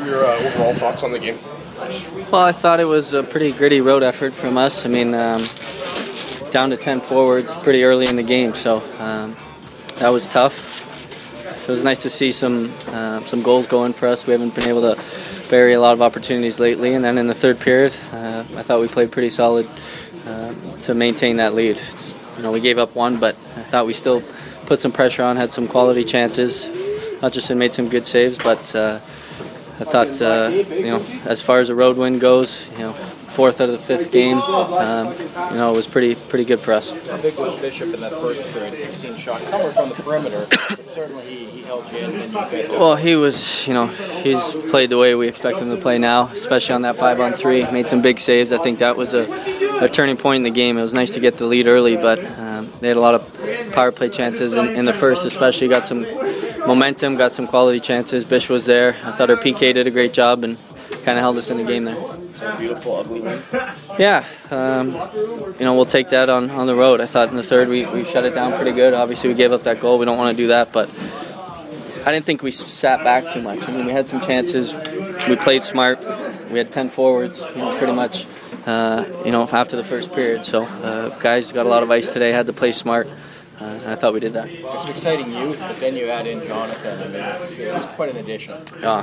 were your overall thoughts on the game? Well, I thought it was a pretty gritty road effort from us. I mean, down to 10 forwards pretty early in the game, so that was tough. It was nice to see some goals going for us. We haven't been able to bury a lot of opportunities lately, and then in the third period, I thought we played pretty solid to maintain that lead. You know, we gave up one, but I thought we still put some pressure on, had some quality chances. Hutchison made some good saves, but I thought, as far as the road win goes, fourth out of the fifth game, it was pretty good for us. How big was Bishop in that first period? 16 shots, somewhere from the perimeter, but certainly he held you in. And you guys well, he's played the way we expect him to play now, especially on that 5-on-3. Made some big saves. I think that was a turning point in the game. It was nice to get the lead early, but they had a lot of power play chances in the first, especially. Got some momentum, got some quality chances. Bish was there. I thought our PK did a great job and kind of held us in the game there. So beautiful, ugly win. Yeah, we'll take that on the road. I thought in the third we shut it down pretty good. Obviously we gave up that goal. We don't want to do that, but I didn't think we sat back too much. I mean, we had some chances. We played smart. We had 10 forwards, pretty much, after the first period. So guys got a lot of ice today, had to play smart. I thought we did that. It's an exciting youth, but then you add in Jonathan. I mean, it's quite an addition.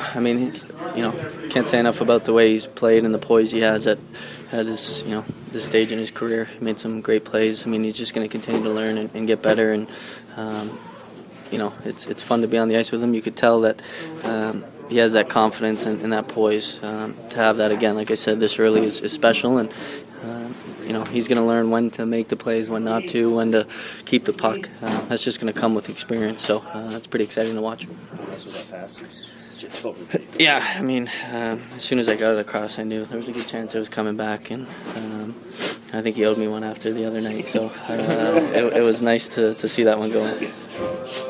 Can't say enough about the way he's played and the poise he has at his, this stage in his career. He made some great plays. I mean, he's just going to continue to learn and get better. And it's fun to be on the ice with him. You could tell that he has that confidence and that poise. To have that again, like I said, this early is special. And he's going to learn when to make the plays, when not to, when to keep the puck. That's just going to come with experience, so that's pretty exciting to watch. Yeah, I mean, as soon as I got it across, I knew there was a good chance I was coming back, and I think he owed me one after the other night, so it was nice to see that one go in.